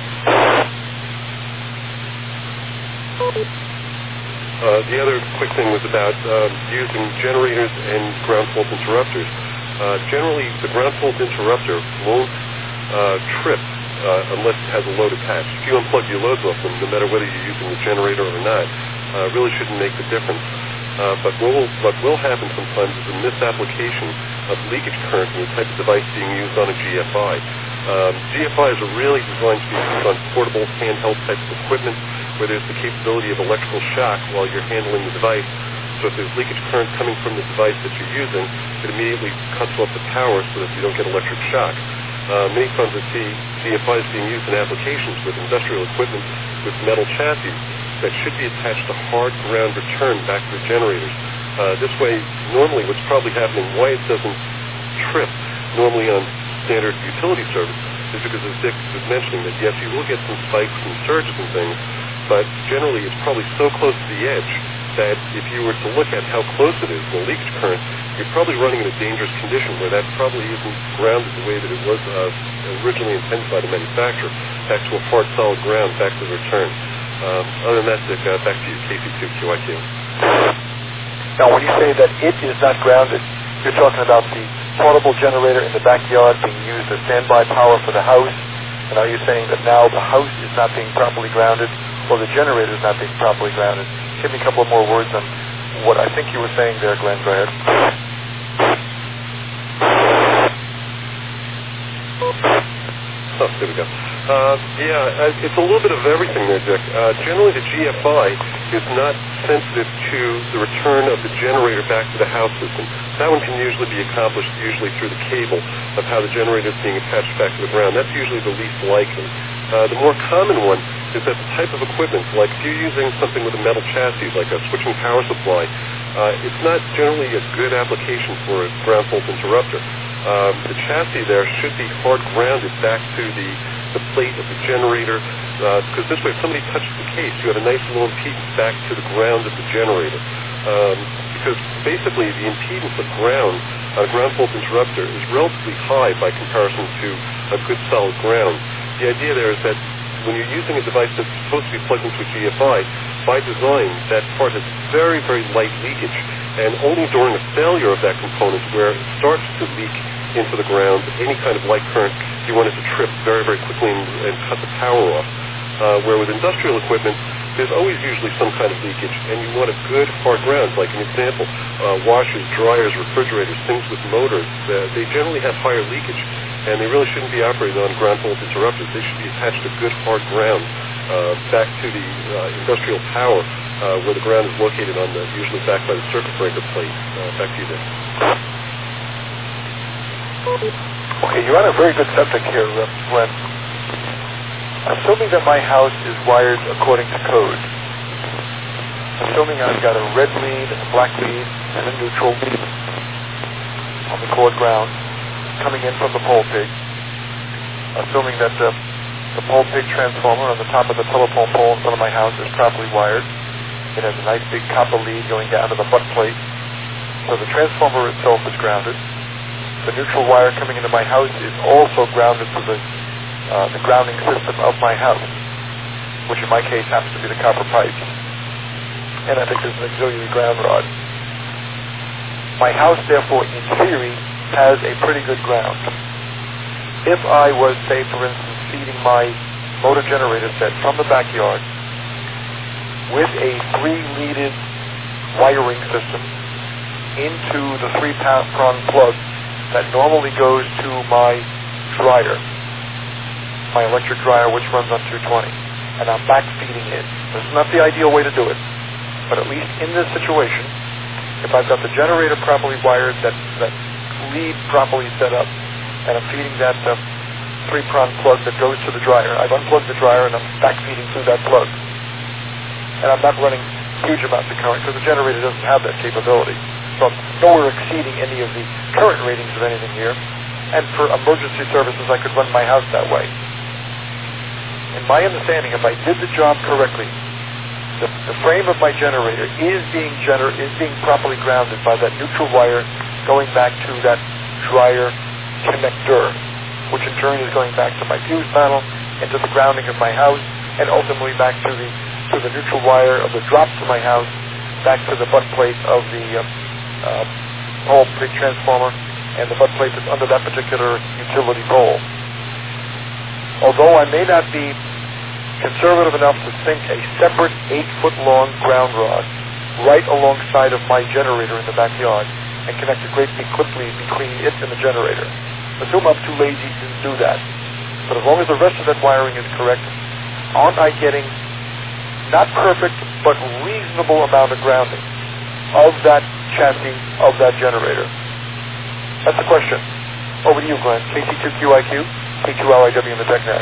Speaker 9: The other quick thing was about using generators and ground fault interrupters. Generally, the ground fault interrupter won't trip unless it has a load attached. If you unplug your loads off them, no matter whether you're using the generator or not, really shouldn't make the difference. But what will happen sometimes is a misapplication of leakage current in the type of device being used on a GFI. GFIs are really designed to be used on portable, handheld types of equipment where there's the capability of electrical shock while you're handling the device. So if there's leakage current coming from the device that you're using, it immediately cuts off the power so that you don't get electric shock. Many times I see GFIs being used in applications with industrial equipment with metal chassis that should be attached to hard ground return back to the generators. This way, normally what's probably happening, why it doesn't trip normally on standard utility service, is because, as Dick was mentioning, that yes, you will get some spikes and surges and things, but generally it's probably so close to the edge that if you were to look at how close it is, the leakage current, you're probably running in a dangerous condition where that probably isn't grounded the way that it was originally intended by the manufacturer, back to a hard, solid ground, back to the return. Other than that, Dick, back to you, KC2QIQ.
Speaker 1: Now, when you say that it is not grounded, you're talking about the portable generator in the backyard being used as standby power for the house, and are you saying that now the house is not being properly grounded, or the generator is not being properly grounded? Give me a couple of more words on what I think you were saying there, Glenn. Go ahead.
Speaker 9: Oh, there we go. It's a little bit of everything there, Dick. Generally, the GFI is not sensitive to the return of the generator back to the house system. That one can usually be accomplished through the cable of how the generator is being attached back to the ground. That's usually the least likely. The more common one is that the type of equipment, like if you're using something with a metal chassis, like a switching power supply, it's not generally a good application for a ground fault interrupter. The chassis there should be hard grounded back to the plate of the generator, because this way if somebody touches the case, you have a nice little impedance back to the ground of the generator. Because basically the impedance of ground on a ground fault interrupter is relatively high by comparison to a good solid ground. The idea there is that when you're using a device that's supposed to be plugged into a GFI, by design, that part has very, very light leakage, and only during a failure of that component where it starts to leak into the ground, any kind of light current, you want it to trip very, very quickly and cut the power off. Where with industrial equipment, there's always usually some kind of leakage, and you want a good hard ground. Like an example, washers, dryers, refrigerators, things with motors, they generally have higher leakage, and they really shouldn't be operated on ground fault interrupters. They should be attached to good hard ground back to the industrial power where the ground is located on usually back by the circuit breaker plate. Back to you, Dick.
Speaker 1: Okay, you're on a very good subject here, Glenn. Assuming that my house is wired according to code, assuming I've got a red lead, a black lead, and a neutral lead on the cord ground coming in from the pole pig, assuming that the pole pig transformer on the top of the telephone pole in front of my house is properly wired, it has a nice big copper lead going down to the butt plate, so the transformer itself is grounded. The neutral wire coming into my house is also grounded to the grounding system of my house, which in my case happens to be the copper pipes. And I think there's an auxiliary ground rod. My house, therefore, in theory, has a pretty good ground. If I was, say, for instance, feeding my motor generator set from the backyard with a 3-leaded wiring system into the 3-prong plug that normally goes to my dryer, my electric dryer, which runs on 220, and I'm back feeding it. This is not the ideal way to do it, but at least in this situation, if I've got the generator properly wired, that lead properly set up, and I'm feeding that 3-prong plug that goes to the dryer, I've unplugged the dryer and I'm back feeding through that plug. And I'm not running huge amounts of current because the generator doesn't have that capability. So I'm nowhere exceeding any of the current ratings of anything here. And for emergency services, I could run my house that way. In my understanding, if I did the job correctly, the frame of my generator is being properly grounded by that neutral wire going back to that dryer connector, which in turn is going back to my fuse panel, into the grounding of my house, and ultimately back to the neutral wire of the drop to my house, back to the butt plate of the pole pig transformer and the butt plate that's under that particular utility pole. Although I may not be conservative enough to sink a separate 8-foot-long ground rod right alongside of my generator in the backyard and connect a great big clip lead between it and the generator. Assume I'm too lazy to do that. But as long as the rest of that wiring is correct, aren't I getting not perfect, but reasonable amount of grounding of that chassis, of that generator? That's the question. Over to you, Glenn. KC2QIQ, K2LIW in the TechNet.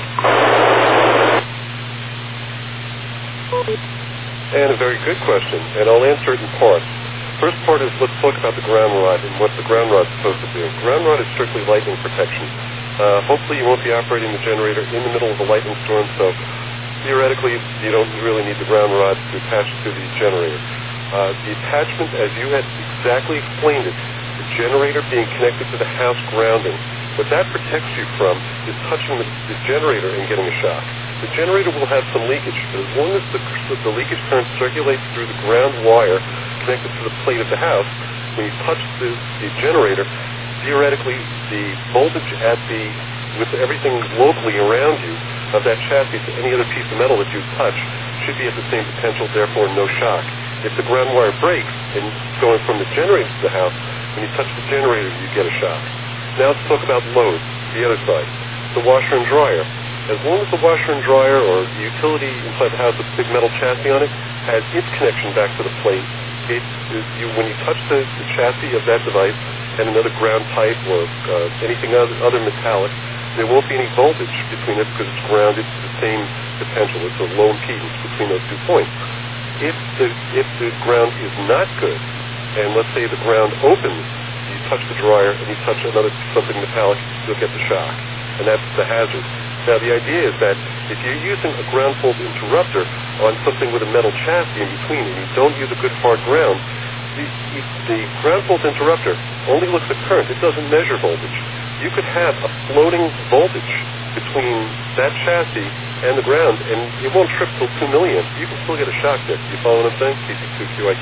Speaker 9: And a very good question, and I'll answer it in parts. First part is, let's talk about the ground rod and what the ground rod's supposed to do. Ground rod is strictly lightning protection. Hopefully you won't be operating the generator in the middle of a lightning storm, so theoretically you don't really need the ground rod to attach to the generator. The attachment, as you had exactly explained it, the generator being connected to the house grounding, what that protects you from is touching the generator and getting a shock. The generator will have some leakage, but as long as the leakage current circulates through the ground wire connected to the plate of the house, when you touch the generator, theoretically the voltage with everything locally around you of that chassis to any other piece of metal that you touch should be at the same potential, therefore no shock. If the ground wire breaks and going from the generator to the house, when you touch the generator, you get a shock. Now let's talk about load, the other side. The washer and dryer. As long as the washer and dryer or the utility inside the house with a big metal chassis on it has its connection back to the plate, when you touch the chassis of that device and another ground pipe or anything other metallic, there won't be any voltage between it because it's grounded to the same potential. It's a low impedance between those 2 points. If the ground is not good, and let's say the ground opens, you touch the dryer and you touch something metallic, you'll get the shock. And that's the hazard. Now the idea is that if you're using a ground fault interrupter on something with a metal chassis in between and you don't use a good hard ground, the ground fault interrupter only looks at current. It doesn't measure voltage. You could have a floating voltage between that chassis and the ground, and it won't trip till 2 milliamps. You can still get a shock there. You follow what I'm saying? KC2QIQ.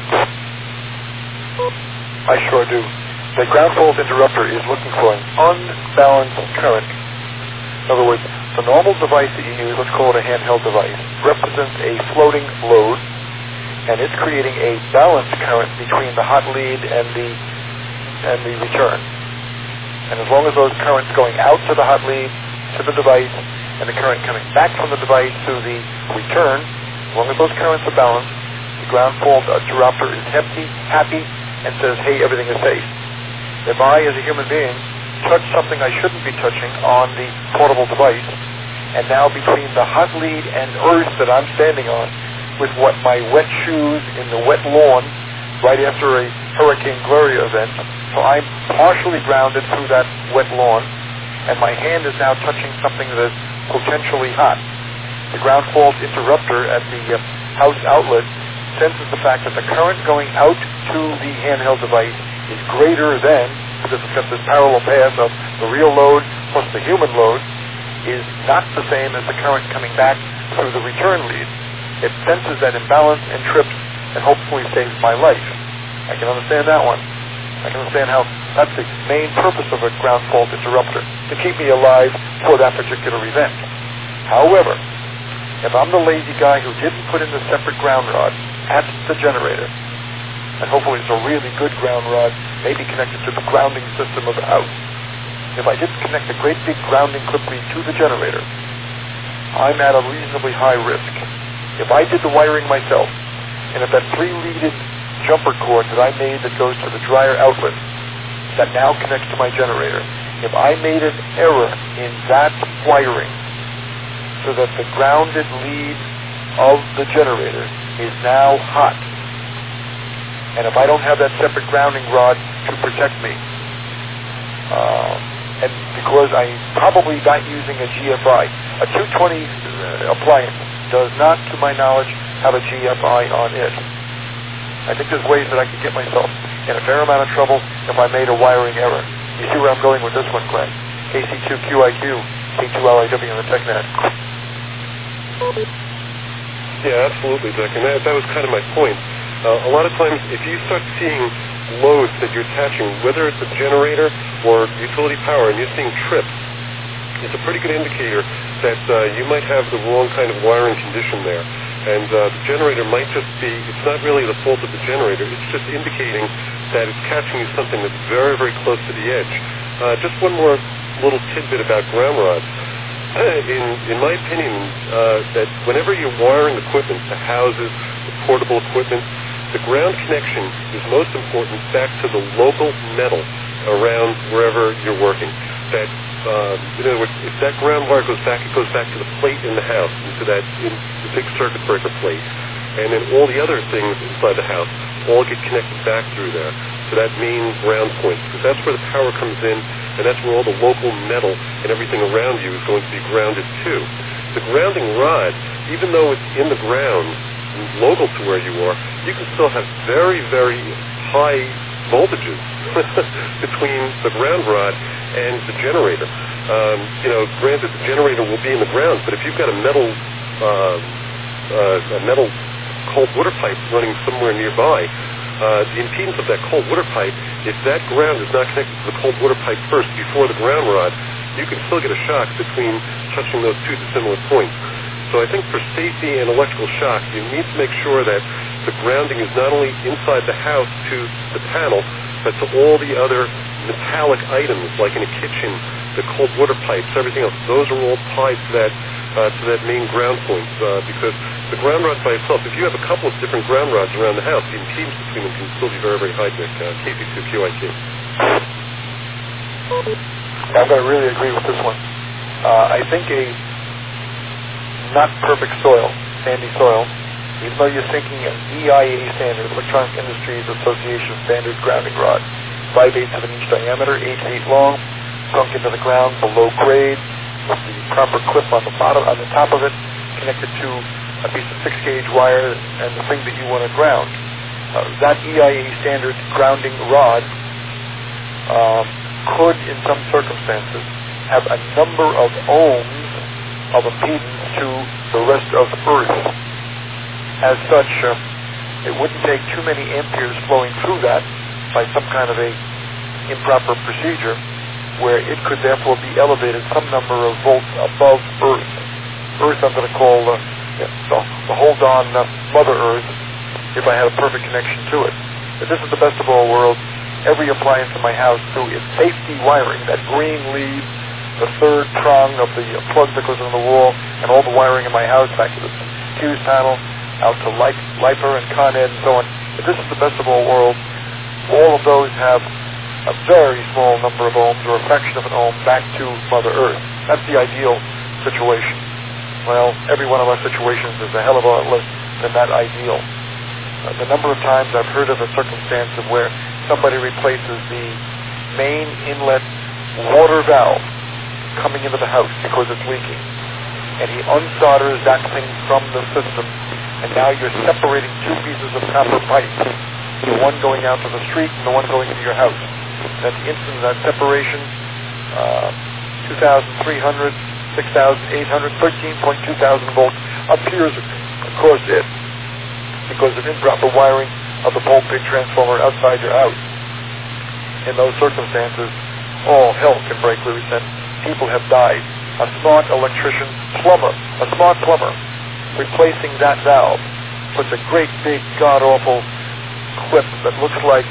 Speaker 1: I sure do. The ground fault interrupter is looking for an unbalanced current. In other words, the normal device that you use, let's call it a handheld device, represents a floating load, and it's creating a balanced current between the hot lead and the return. And as long as those currents going out to the hot lead, to the device, and the current coming back from the device to the return, as long as those currents are balanced, the ground fault interrupter is happy and says, hey, everything is safe. If I, as a human being, touch something I shouldn't be touching on the portable device, and now between the hot lead and earth that I'm standing on, with what my wet shoes in the wet lawn right after a Hurricane Gloria event, so I'm partially grounded through that wet lawn, and my hand is now touching something that is potentially hot. The ground fault interrupter at the house outlet senses the fact that the current going out to the handheld device is greater than, because it's got this parallel path of the real load plus the human load, is not the same as the current coming back through the return lead. It senses that imbalance and trips and hopefully saves my life. I can understand that one. I can understand how that's the main purpose of a ground fault interrupter, to keep me alive for that particular event. However, if I'm the lazy guy who didn't put in the separate ground rod at the generator, and hopefully it's a really good ground rod, maybe connected to the grounding system of the house, if I didn't connect a great big grounding clip lead to the generator, I'm at a reasonably high risk. If I did the wiring myself, and if that 3-leaded jumper cord that I made that goes to the dryer outlet that now connects to my generator, if I made an error in that wiring so that the grounded lead of the generator is now hot, and if I don't have that separate grounding rod to protect me, and because I'm probably not using a GFI, a 220 appliance does not, to my knowledge, have a GFI on it. I think there's ways that I could get myself in a fair amount of trouble if I made a wiring error. You see where I'm going with this one, Glenn? KC2QIQ, K2LIW on the TechNet.
Speaker 9: Yeah, absolutely, Dick, and that was kind of my point. A lot of times, if you start seeing loads that you're attaching, whether it's a generator or utility power, and you're seeing trips, it's a pretty good indicator that you might have the wrong kind of wiring condition there. And the generator might just be, it's not really the fault of the generator, it's just indicating that it's catching you something that's very, very close to the edge. Just one more little tidbit about ground rods. In my opinion, that whenever you're wiring equipment, the houses, the portable equipment, the ground connection is most important back to the local metal around wherever you're working. That, in other words, if that ground wire goes back, it goes back to the plate in the house, into the big circuit breaker plate. And then all the other things inside the house all get connected back through there to that main ground point, because that's where the power comes in, and that's where all the local metal and everything around you is going to be grounded to. The grounding rod, even though it's in the ground, local to where you are, you can still have very, very high voltages between the ground rod and the generator. Granted, the generator will be in the ground, but if you've got a metal cold water pipe running somewhere nearby, the impedance of that cold water pipe, if that ground is not connected to the cold water pipe first before the ground rod, you can still get a shock between touching those two dissimilar points. So I think for safety and electrical shock, you need to make sure that the grounding is not only inside the house to the panel, but to all the other metallic items, like in a kitchen, the cold water pipes, everything else. Those are all tied to that main ground point, because the ground rod by itself, if you have a couple of different ground rods around the house, the impedance between them can still be very, very high, Dick. KC2QIT.
Speaker 1: I'm going to really agree with this one. I think a not perfect soil, sandy soil, even though you're thinking an EI-80 standard, Electronic Industries Association standard grounding rod, 5/8 of an inch diameter, 8 feet long, sunk into the ground below grade, with the proper clip on the bottom, on the top of it, connected to a piece of 6-gauge wire and the thing that you want to ground. That EI-80 standard grounding rod could, in some circumstances, have a number of ohms of impedance to the rest of Earth. As such, it wouldn't take too many amperes flowing through that by some kind of a improper procedure, where it could therefore be elevated some number of volts above Earth. Earth I'm going to call the hold on Mother Earth, if I had a perfect connection to it. But this is the best of all worlds. Every appliance in my house, through its safety wiring, that green lead, the third prong of the plug that goes on the wall, and all the wiring in my house, back to the fuse panel, out to LiPo and Con Ed and so on. If this is the best of all worlds, all of those have a very small number of ohms, or a fraction of an ohm, back to Mother Earth. That's the ideal situation. Well, every one of our situations is a hell of a lot less than that ideal. The number of times I've heard of a circumstance of where somebody replaces the main inlet water valve coming into the house because it's leaking, and he unsolders that thing from the system, and now you're separating two pieces of copper pipe, the one going out to the street and the one going into your house. At the instant of that separation, 2,300, 6,800, 13,200 volts appears across it because of improper wiring of the pole-pig transformer outside your house. In those circumstances, all hell can break loose, and people have died. A smart electrician, a smart plumber, replacing that valve, puts a great big god-awful clip that looks like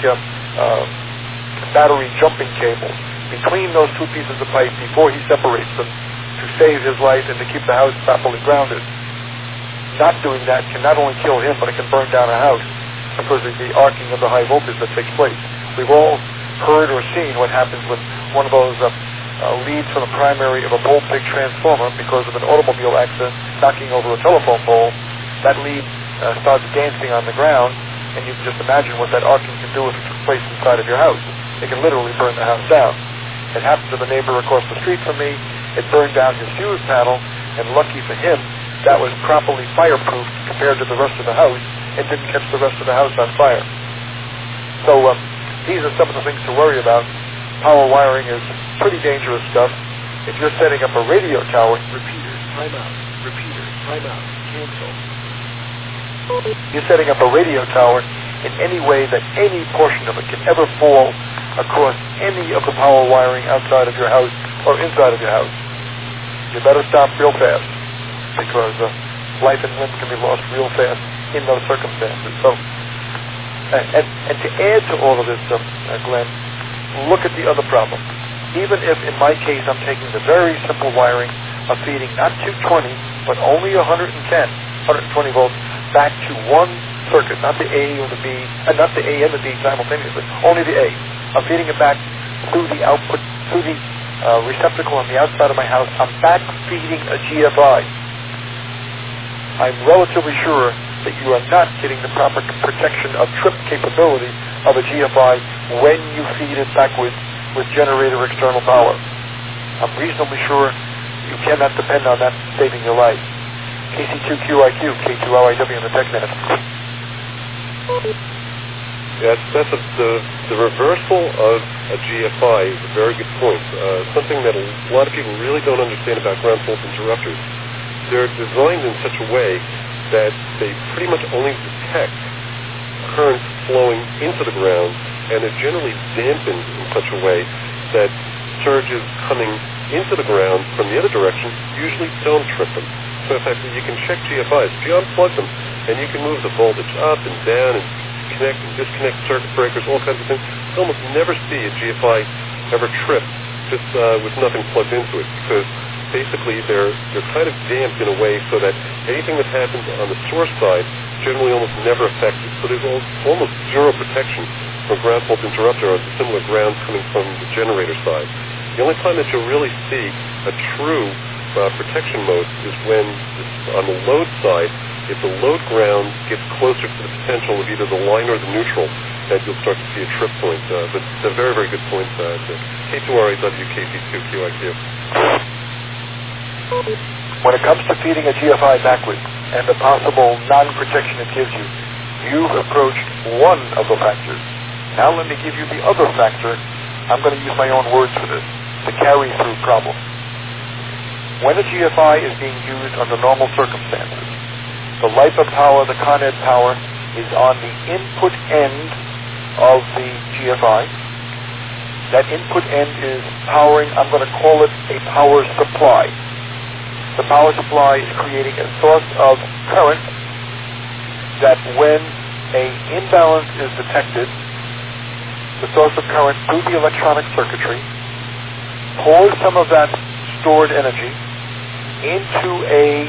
Speaker 1: battery jumping cable between those two pieces of pipe before he separates them to save his life and to keep the house properly grounded. Not doing that can not only kill him, but it can burn down a house because of the arcing of the high voltage that takes place. We've all heard or seen what happens with one of those leads from the primary of a pole-pig transformer because of an automobile accident knocking over a telephone pole. That lead starts dancing on the ground, and you can just imagine what that arcing can do if it took place inside of your house. It can literally burn the house down. It happened to the neighbor across the street from me. It burned down his fuse panel, and lucky for him, that was properly fireproof compared to the rest of the house. It didn't catch the rest of the house on fire. So these are some of the things to worry about. Power wiring is pretty dangerous stuff. If you're setting up a radio tower, repeaters, time out, cancel. You're setting up a radio tower in any way that any portion of it can ever fall across any of the power wiring outside of your house or inside of your house. You better stop real fast, because life and limb can be lost real fast in those circumstances. So, and to add to all of this stuff, Glenn, look at the other problem. Even if, in my case, I'm taking the very simple wiring of feeding not 220, but only 120 volts back to one circuit, not the A or the B, and not the A and the B simultaneously, only the A. I'm feeding it back through the output, through the receptacle on the outside of my house. I'm back feeding a GFI. I'm relatively sure that you are not getting the proper protection of trip capability of a GFI when you feed it backwards with generator external power. I'm reasonably sure you cannot depend on that saving your life. KC2QIQ, K2LIW in the TechNet.
Speaker 9: Yes, the reversal of a GFI is a very good point. Something that a lot of people really don't understand about ground fault interrupters. They're designed in such a way that they pretty much only detect currents flowing into the ground, and they're generally dampened in such a way that surges coming into the ground from the other direction usually don't trip them. So in fact, you can check GFIs. If you unplug them, and you can move the voltage up and down and connect and disconnect circuit breakers, all kinds of things, you'll almost never see a GFI ever trip just with nothing plugged into it, because basically they're kind of damped in a way so that anything that happens on the source side generally almost never affects it. So there's almost zero protection from ground fault interrupter or the similar grounds coming from the generator side. The only time that you'll really see a true protection mode is when on the load side, if the load ground gets closer to the potential of either the line or the neutral, that you'll start to see a trip point. But it's a very, very good point. K2RAW, KC2QIQ.
Speaker 1: When it comes to feeding a GFI backwards and the possible non-protection it gives you, you've approached one of the factors. Now let me give you the other factor. I'm going to use my own words for this, the carry-through problem. When a GFI is being used under normal circumstances, the LIPA power, the Con Ed power, is on the input end of the GFI. That input end is powering, I'm going to call it a power supply. The power supply is creating a source of current that when an imbalance is detected, the source of current through the electronic circuitry pours some of that stored energy into a